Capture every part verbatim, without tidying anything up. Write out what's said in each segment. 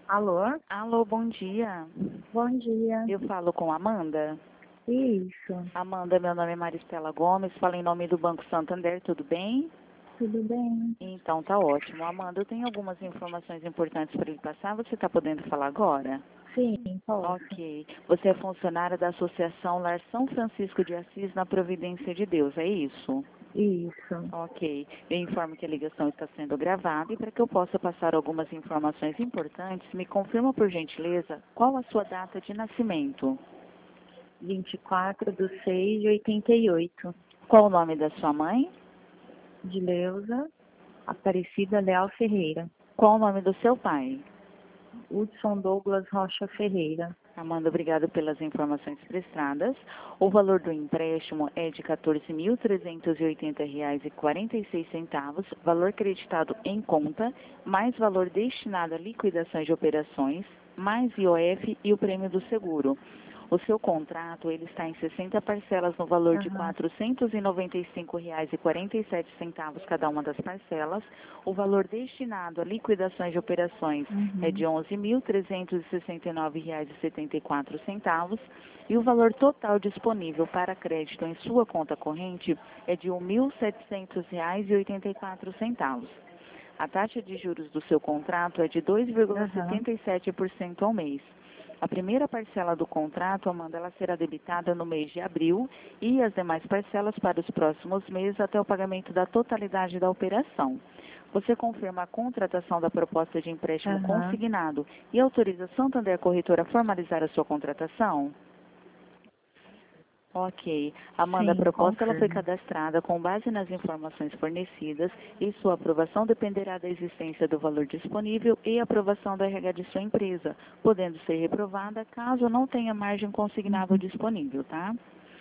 Alô? Alô, bom dia. Bom dia. Eu falo com Amanda. Isso, Amanda, meu nome é Maristela Gomes, falo em nome do Banco Santander, tudo bem? tudo bem? Então tá ótimo. Amanda, eu tenho algumas informações importantes para lhe passar, você está podendo falar agora? Sim, posso. Ok. Você é funcionária da Associação Lar São Francisco de Assis na Providência de Deus, é isso? Isso. Ok. Eu informo que a ligação está sendo gravada e para que eu possa passar algumas informações importantes, me confirma por gentileza qual a sua data de nascimento? vinte e quatro de seis de oitenta e oito. Qual o nome da sua mãe? De Leusa, Aparecida Leal Ferreira. Qual o nome do seu pai? Hudson Douglas Rocha Ferreira. Amanda, obrigado pelas informações prestadas. O valor do empréstimo é de quatorze mil trezentos e oitenta reais e quarenta e seis centavos, valor creditado em conta, mais valor destinado a liquidações de operações, mais I O F e o prêmio do seguro. O seu contrato ele está em sessenta parcelas no valor de Aham. quatrocentos e noventa e cinco reais e quarenta e sete centavos cada uma das parcelas. O valor destinado a liquidações de operações é Uhum. de onze mil trezentos e sessenta e nove reais e setenta e quatro centavos e o valor total disponível para crédito em sua conta corrente é de mil e setecentos reais e oitenta e quatro centavos. A taxa de juros do seu contrato é de dois vírgula Aham. setenta e sete por cento ao mês. A primeira parcela do contrato, Amanda, ela será debitada no mês de abril e as demais parcelas para os próximos meses até o pagamento da totalidade da operação. Você confirma a contratação da proposta de empréstimo Aham. consignado e autoriza a Santander Corretora a formalizar a sua contratação? Ok. Amanda, a Sim, proposta ela foi confirmo. cadastrada com base nas informações fornecidas e sua aprovação dependerá da existência do valor disponível e aprovação do R H de sua empresa, podendo ser reprovada caso não tenha margem consignável Uhum. disponível, tá?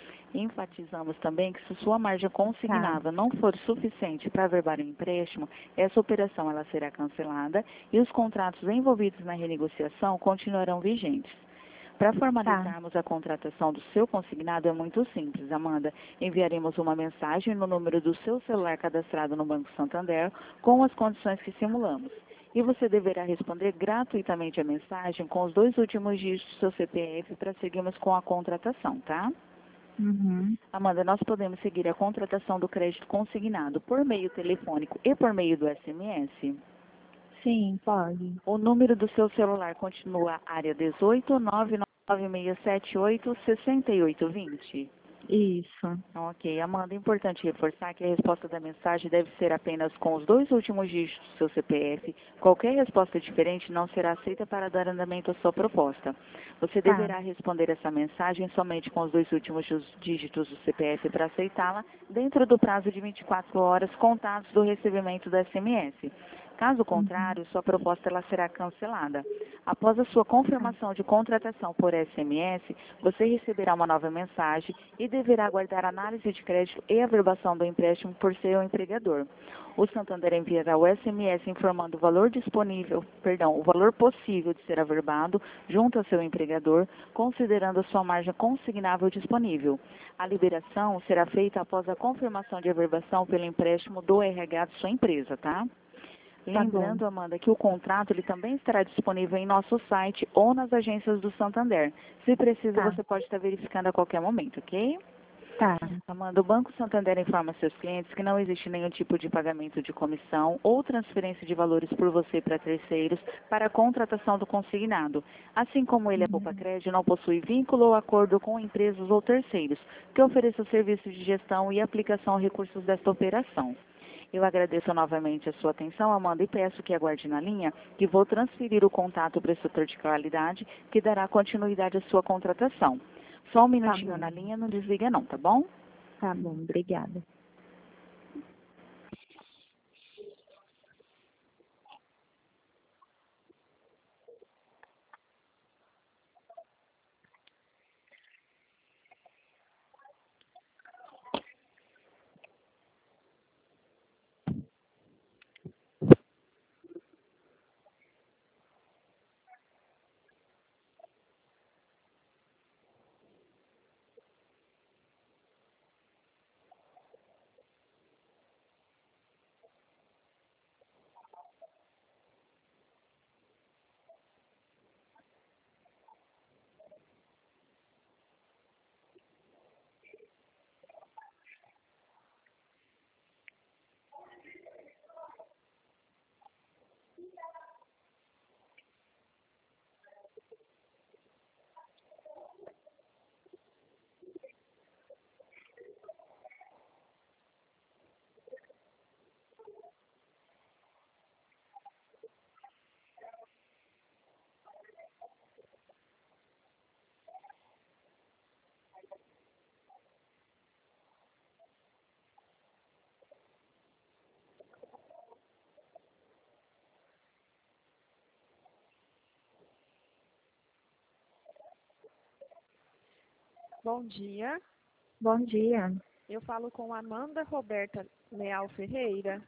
Enfatizamos também que se sua margem Tá, consignável não for suficiente para averbar o empréstimo, essa operação ela será cancelada e os contratos envolvidos na renegociação continuarão vigentes. Para tá. formalizarmos a contratação do seu consignado é muito simples, Amanda. Enviaremos uma mensagem no número do seu celular cadastrado no Banco Santander com as condições que simulamos. E você deverá responder gratuitamente a mensagem com os dois últimos dígitos do seu C P F para seguirmos com a contratação, tá? Uhum. Amanda, nós podemos seguir a contratação do crédito consignado por meio telefônico e por meio do S M S? Sim, pode. O número do seu celular continua área dezoito, nove nove seis sete oito, seis oito dois zero. Isso. Ok, Amanda, é importante reforçar que a resposta da mensagem deve ser apenas com os dois últimos dígitos do seu C P F. Qualquer resposta diferente não será aceita para dar andamento à sua proposta. Você Tá. deverá responder essa mensagem somente com os dois últimos dígitos do C P F para aceitá-la, dentro do prazo de vinte e quatro horas contados do recebimento do S M S. Caso Uhum. contrário, sua proposta ela será cancelada. Após a sua Tá. confirmação de contratação por S M S, você receberá uma nova mensagem e deverá aguardar análise de crédito e averbação do empréstimo por seu empregador. O Santander enviará o S M S informando o valor disponível, perdão, o valor possível de ser averbado junto ao seu empregador, considerando a sua margem consignável disponível. A liberação será feita após a confirmação de averbação pelo empréstimo do R H de sua empresa, tá? Tá bom. Lembrando, Amanda, que o contrato ele também estará disponível em nosso site ou nas agências do Santander. Se precisa, Tá. você pode estar verificando a qualquer momento, ok? Tá. Amanda, o Banco Santander informa seus clientes que não existe nenhum tipo de pagamento de comissão ou transferência de valores por você para terceiros para a contratação do consignado. Assim como ele é poupa Uhum. crédito, não possui vínculo ou acordo com empresas ou terceiros que ofereçam serviços de gestão e aplicação a recursos desta operação. Eu agradeço novamente a sua atenção, Amanda, e peço que aguarde na linha, que vou transferir o contato para o setor de qualidade, que dará continuidade à sua contratação. Só um Tá minutinho na bom. linha, não desliga não, tá bom? Tá bom. Obrigada. Bom dia, Bom dia. eu falo com Amanda Roberta Leal Ferreira.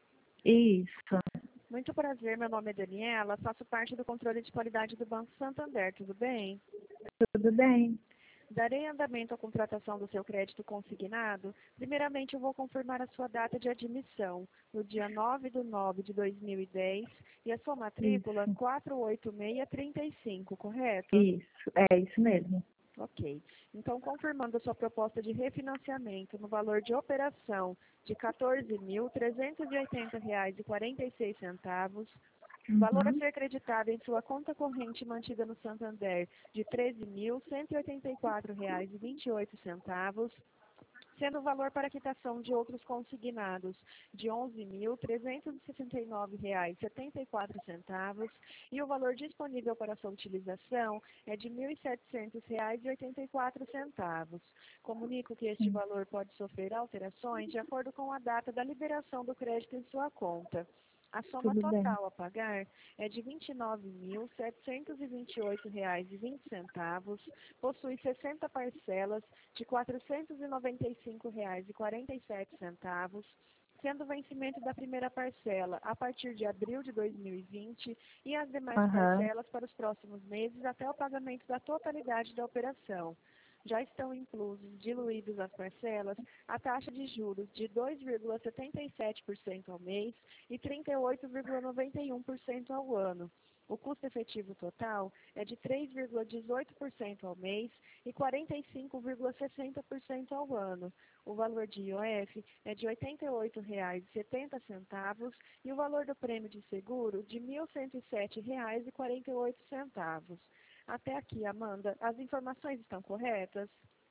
Isso, Muito prazer, meu nome é Daniela, faço parte do controle de qualidade do Banco Santander, tudo bem? tudo bem? Darei andamento à contratação do seu crédito consignado. Primeiramente, eu vou confirmar a sua data de admissão, no dia nove de nove de dois mil e dez, e a sua matrícula Isso, quatro oito seis três cinco, correto? isso, é isso mesmo. Ok. Então, confirmando a sua proposta de refinanciamento no valor de operação de quatorze mil trezentos e oitenta reais e quarenta e seis centavos, valor a Uhum. ser acreditado em sua conta corrente mantida no Santander de treze mil cento e oitenta e quatro reais e vinte e oito centavos, sendo o valor para quitação de outros consignados de onze mil trezentos e sessenta e nove reais e setenta e quatro centavos, e o valor disponível para sua utilização é de mil e setecentos reais e oitenta e quatro centavos. Comunico que este Sim, valor pode sofrer alterações de acordo com a data da liberação do crédito em sua conta. A soma tudo bem. total a pagar é de vinte e nove mil setecentos e vinte e oito reais e vinte centavos, possui sessenta parcelas de quatrocentos e noventa e cinco reais e quarenta e sete centavos, sendo o vencimento da primeira parcela a partir de abril de dois mil e vinte e as demais Aham, parcelas para os próximos meses até o pagamento da totalidade da operação. Já estão inclusos, diluídos as parcelas, a taxa de juros de dois vírgula setenta e sete por cento ao mês e trinta e oito vírgula noventa e um por cento ao ano. O custo efetivo total é de três vírgula dezoito por cento ao mês e quarenta e cinco vírgula sessenta por cento ao ano. O valor de I O F é de oitenta e oito reais e setenta centavos e o valor do prêmio de seguro de mil cento e sete reais e quarenta e oito centavos. Até aqui, Amanda, as informações estão corretas?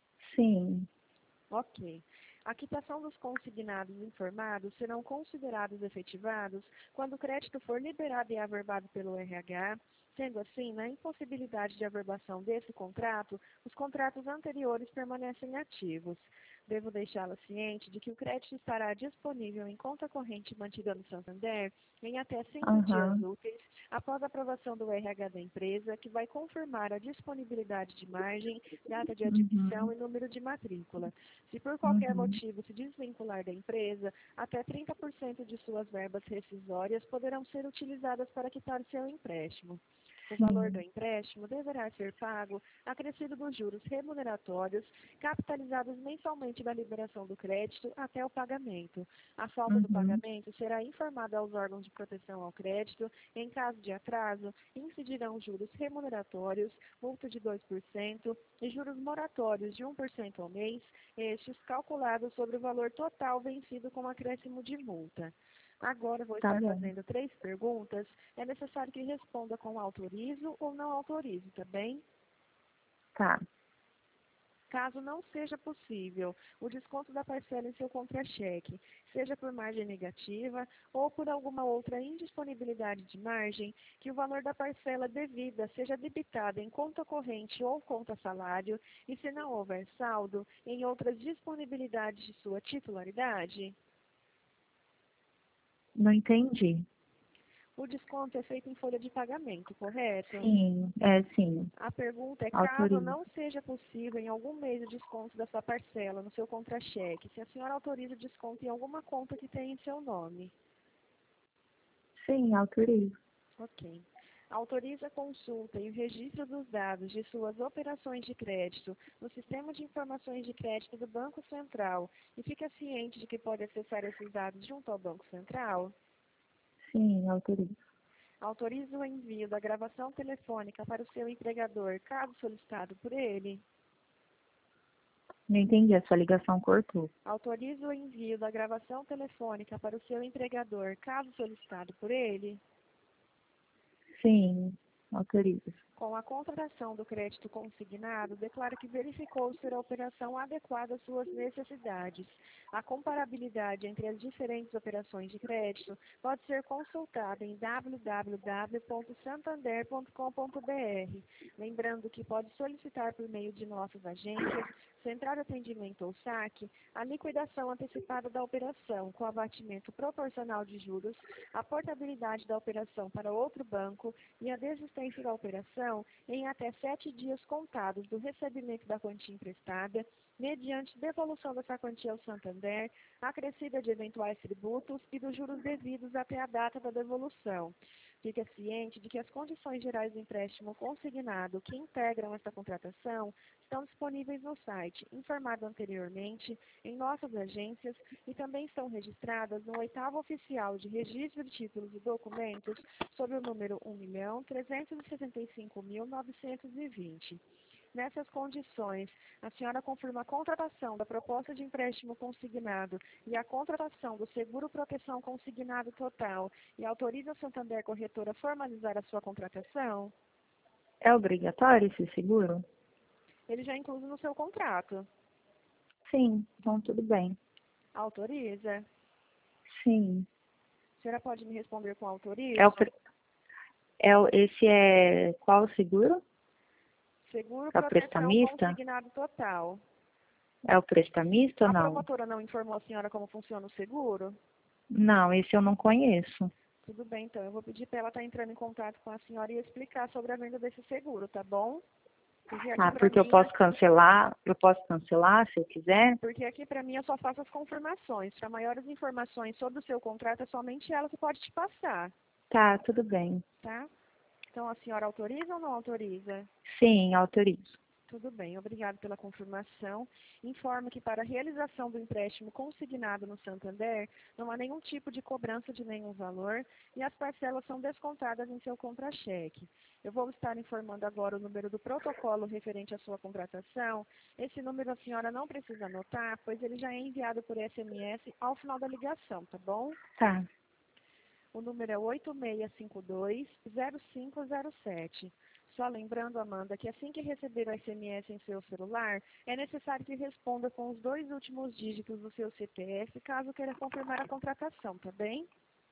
sim. Ok. A quitação dos consignados informados serão considerados efetivados quando o crédito for liberado e averbado pelo R H. Sendo assim, na impossibilidade de averbação desse contrato, os contratos anteriores permanecem ativos. Devo deixá-la ciente de que o crédito estará disponível em conta corrente mantida no Santander em até cinco dias Aham, úteis após a aprovação do R H da empresa, que vai confirmar a disponibilidade de margem, data de admissão uhum, e número de matrícula. Se por qualquer uhum, motivo se desvincular da empresa, até trinta por cento de suas verbas rescisórias poderão ser utilizadas para quitar seu empréstimo. O valor do sim. empréstimo deverá ser pago acrescido dos juros remuneratórios, capitalizados mensalmente da liberação do crédito até o pagamento. A falta do Uhum, pagamento será informada aos órgãos de proteção ao crédito. Em caso de atraso, incidirão juros remuneratórios, multa de dois por cento e juros moratórios de um por cento ao mês, estes calculados sobre o valor total vencido com acréscimo de multa. Agora vou tá estar bom. fazendo três perguntas. É necessário que responda com autorizo ou não autorizo, tá bem? Tá. Caso não seja possível o desconto da parcela em seu contra-cheque, seja por margem negativa ou por alguma outra indisponibilidade de margem, que o valor da parcela devida seja debitado em conta corrente ou conta salário e, se não houver saldo, em outras disponibilidades de sua titularidade. Não entendi. O desconto é feito em folha de pagamento, correto? Sim, é sim. A pergunta é, caso Autorizo. não seja possível em algum mês o desconto da sua parcela no seu contra-cheque, se a senhora autoriza o desconto em alguma conta que tenha em seu nome. Sim, autorizo. Ok. Autoriza a consulta e o registro dos dados de suas operações de crédito no Sistema de Informações de Crédito do Banco Central e fica ciente de que pode acessar esses dados junto ao Banco Central? Sim, autorizo. Autoriza o envio da gravação telefônica para o seu empregador, caso solicitado por ele? Não entendi, a sua ligação cortou. Autoriza o envio da gravação telefônica para o seu empregador, caso solicitado por ele? Sim, autorizo. Com a contratação do crédito consignado, declara que verificou ser a operação adequada às suas necessidades. A comparabilidade entre as diferentes operações de crédito pode ser consultada em w w w ponto santander ponto com ponto b r. Lembrando que pode solicitar por meio de nossas agências, Central de Atendimento ou saque, a liquidação antecipada da operação com abatimento proporcional de juros, a portabilidade da operação para outro banco e a desistência da operação contratação em até sete dias contados do recebimento da quantia emprestada, mediante devolução dessa quantia ao Santander, acrescida de eventuais tributos e dos juros devidos até a data da devolução. Fica ciente de que as condições gerais do empréstimo consignado que integram esta contratação estão disponíveis no site, informado anteriormente, em nossas agências e também estão registradas no oitavo oficial de registro de títulos e documentos sob o número um milhão trezentos e sessenta e cinco mil novecentos e vinte. Nessas condições, a senhora confirma a contratação da proposta de empréstimo consignado e a contratação do seguro proteção consignado total e autoriza a Santander Corretora a formalizar a sua contratação? É obrigatório esse seguro? Ele já é incluso no seu contrato. Sim, então tudo bem. Autoriza? Sim. A senhora pode me responder com autoriza? É o, pre- é o, esse é qual o seguro? Seguro É o proteção prestamista? consignado total. É o prestamista ou A não? promotora não informou a senhora como funciona o seguro? Não, esse eu não conheço. Tudo bem, então. Eu vou pedir para ela estar entrando em contato com a senhora e explicar sobre a venda desse seguro, tá bom? Porque aqui Ah, pra porque eu mim, posso cancelar, eu posso cancelar se eu quiser? porque aqui para mim eu só faço as confirmações. Para maiores informações sobre o seu contrato, é somente ela que pode te passar, Tá, tudo bem. tá? Então, a senhora autoriza ou não autoriza? Sim, autorizo. Tudo bem, obrigado pela confirmação. Informo que para a realização do empréstimo consignado no Santander, não há nenhum tipo de cobrança de nenhum valor e as parcelas são descontadas em seu contra-cheque. Eu vou estar informando agora o número do protocolo referente à sua contratação. Esse número a senhora não precisa anotar, pois ele já é enviado por S M S ao final da ligação, tá bom? Tá, O número é oito seis cinco dois, zero cinco zero sete. Só lembrando, Amanda, que assim que receber o S M S em seu celular, é necessário que responda com os dois últimos dígitos do seu C P F, caso queira confirmar a contratação, tá bem?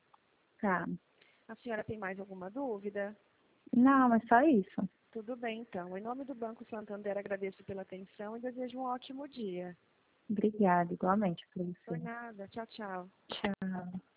tá. A senhora tem mais alguma dúvida? Não, é só isso. Tudo bem, então. Em nome do Banco Santander, agradeço pela atenção e desejo um ótimo dia. Obrigada, igualmente para Por você. nada. Tchau, tchau. Tchau.